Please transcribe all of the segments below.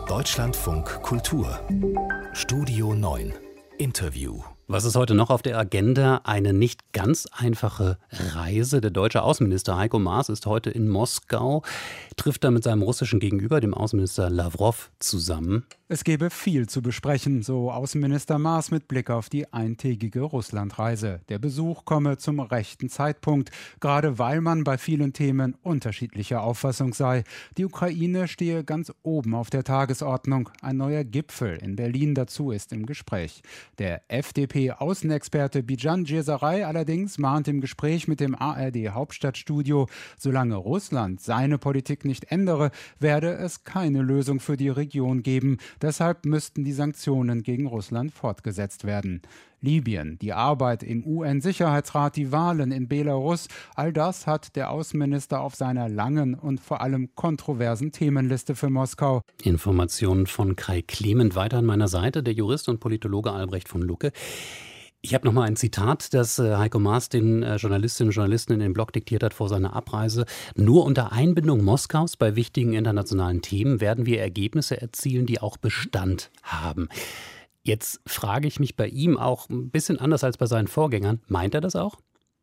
Deutschlandfunk Kultur Studio 9 Interview. Was ist heute noch auf der Agenda? Eine nicht ganz einfache Reise. Der deutsche Außenminister Heiko Maas ist heute in Moskau, trifft da mit seinem russischen Gegenüber, dem Außenminister Lawrow, zusammen. Es gebe viel zu besprechen, so Außenminister Maas mit Blick auf die eintägige Russlandreise. Der Besuch komme zum rechten Zeitpunkt, gerade weil man bei vielen Themen unterschiedlicher Auffassung sei. Die Ukraine stehe ganz oben auf der Tagesordnung. Ein neuer Gipfel in Berlin dazu ist im Gespräch. Der FDP-Außenexperte Bijan Djesaray allerdings mahnt im Gespräch mit dem ARD-Hauptstadtstudio, solange Russland seine Politik nicht ändere, werde es keine Lösung für die Region geben. Deshalb müssten die Sanktionen gegen Russland fortgesetzt werden. Libyen, die Arbeit im UN-Sicherheitsrat, die Wahlen in Belarus, all das hat der Außenminister auf seiner langen und vor allem kontroversen Themenliste für Moskau. Informationen von Kai Clement weiter an meiner Seite, der Jurist und Politologe Albrecht von Lucke. Ich habe noch mal ein Zitat, das Heiko Maas den Journalistinnen und Journalisten in den Blog diktiert hat vor seiner Abreise. Nur unter Einbindung Moskaus bei wichtigen internationalen Themen werden wir Ergebnisse erzielen, die auch Bestand haben. Jetzt frage ich mich bei ihm auch ein bisschen anders als bei seinen Vorgängern. Meint er das auch?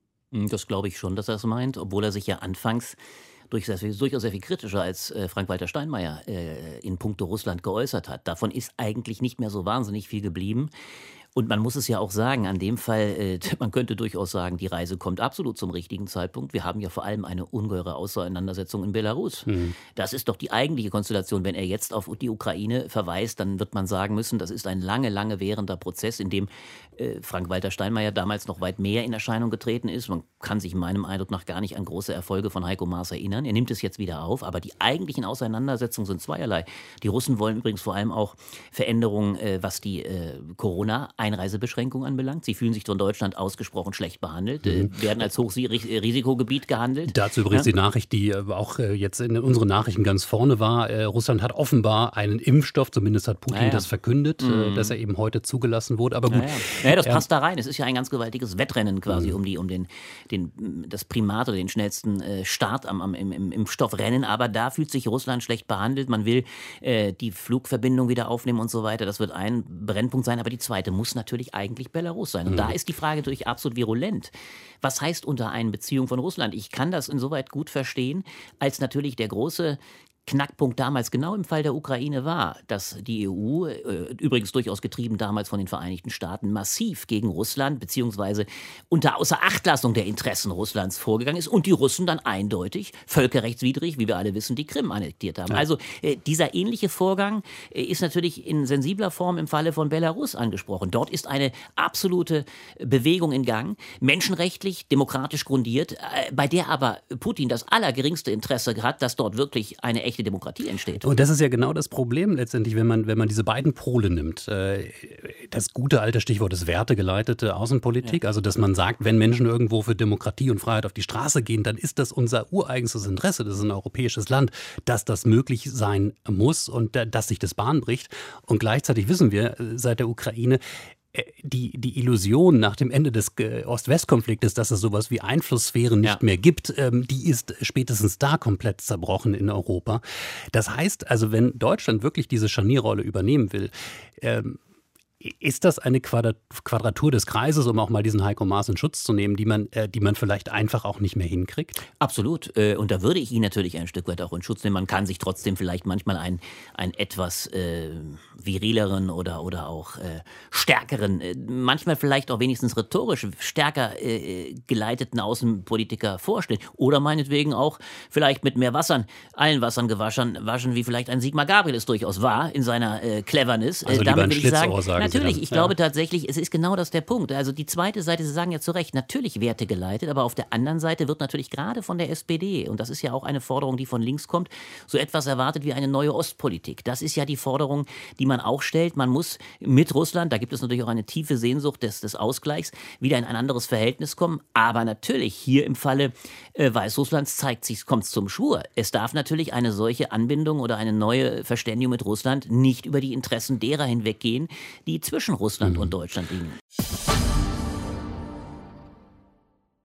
Das glaube ich schon, dass er es meint, obwohl er sich ja anfangs durchaus sehr viel kritischer als Frank-Walter Steinmeier in puncto Russland geäußert hat. Davon ist eigentlich nicht mehr so wahnsinnig viel geblieben. Und man muss es ja auch sagen, an dem Fall, man könnte durchaus sagen, die Reise kommt absolut zum richtigen Zeitpunkt. Wir haben ja vor allem eine ungeheure Auseinandersetzung in Belarus. Das ist doch die eigentliche Konstellation. Wenn er jetzt auf die Ukraine verweist, dann wird man sagen müssen, das ist ein lange währender Prozess, in dem Frank-Walter Steinmeier damals noch weit mehr in Erscheinung getreten ist. Man kann sich meinem Eindruck nach gar nicht an große Erfolge von Heiko Maas erinnern. Er nimmt es jetzt wieder auf, aber die eigentlichen Auseinandersetzungen sind zweierlei. Die Russen wollen übrigens vor allem auch Veränderungen, was die Corona-Einreisebeschränkungen anbelangt. Sie fühlen sich von Deutschland ausgesprochen schlecht behandelt, werden als Hochrisikogebiet gehandelt. Dazu übrigens die Nachricht, die auch jetzt in unseren Nachrichten ganz vorne war. Russland hat offenbar einen Impfstoff, zumindest hat Putin das verkündet, dass er eben heute zugelassen wurde. Aber gut. Ja, das passt da rein. Es ist ja ein ganz gewaltiges Wettrennen quasi um das Primat oder den schnellsten Start im Impfstoffrennen. Aber da fühlt sich Russland schlecht behandelt. Man will die Flugverbindung wieder aufnehmen und so weiter. Das wird ein Brennpunkt sein. Aber die zweite muss natürlich eigentlich Belarus sein. Und da ist die Frage natürlich absolut virulent. Was heißt unter Einbeziehung von Russland? Ich kann das insoweit gut verstehen, als natürlich der große Knackpunkt damals genau im Fall der Ukraine war, dass die EU, übrigens durchaus getrieben damals von den Vereinigten Staaten, massiv gegen Russland bzw. unter Außerachtlassung der Interessen Russlands vorgegangen ist und die Russen dann eindeutig völkerrechtswidrig, wie wir alle wissen, die Krim annektiert haben. Ja. Also dieser ähnliche Vorgang ist natürlich in sensibler Form im Falle von Belarus angesprochen. Dort ist eine absolute Bewegung in Gang, menschenrechtlich, demokratisch grundiert, bei der aber Putin das allergeringste Interesse hat, dass dort wirklich eine echte Demokratie entsteht. Und das ist ja genau das Problem letztendlich, wenn man diese beiden Pole nimmt. Das gute alte Stichwort ist wertegeleitete Außenpolitik, also dass man sagt, wenn Menschen irgendwo für Demokratie und Freiheit auf die Straße gehen, dann ist das unser ureigenstes Interesse, das ist ein europäisches Land, dass das möglich sein muss und dass sich das Bahn bricht. Und gleichzeitig wissen wir seit der Ukraine, die Illusion nach dem Ende des Ost-West-Konfliktes, dass es sowas wie Einflusssphären nicht mehr gibt, die ist spätestens da komplett zerbrochen in Europa. Das heißt also, wenn Deutschland wirklich diese Scharnierrolle übernehmen will, ist das eine Quadratur des Kreises, um auch mal diesen Heiko Maas in Schutz zu nehmen, die man vielleicht einfach auch nicht mehr hinkriegt? Absolut. Und da würde ich ihn natürlich ein Stück weit auch in Schutz nehmen. Man kann sich trotzdem vielleicht manchmal einen etwas virileren oder auch stärkeren, manchmal vielleicht auch wenigstens rhetorisch stärker geleiteten Außenpolitiker vorstellen. Oder meinetwegen auch vielleicht mit mehr Wassern, allen Wassern waschen, wie vielleicht ein Sigmar Gabriel es durchaus war in seiner Cleverness. Also lieber ein Schlitzohr, sagen natürlich, ich glaube tatsächlich, es ist genau das der Punkt. Also die zweite Seite, Sie sagen ja zu Recht, natürlich wertegeleitet, aber auf der anderen Seite wird natürlich gerade von der SPD, und das ist ja auch eine Forderung, die von links kommt, so etwas erwartet wie eine neue Ostpolitik. Das ist ja die Forderung, die man auch stellt. Man muss mit Russland, da gibt es natürlich auch eine tiefe Sehnsucht des Ausgleichs, wieder in ein anderes Verhältnis kommen. Aber natürlich hier im Falle Weißrusslands kommt es zum Schwur. Es darf natürlich eine solche Anbindung oder eine neue Verständigung mit Russland nicht über die Interessen derer hinweggehen, die zwischen Russland und Deutschland liegen.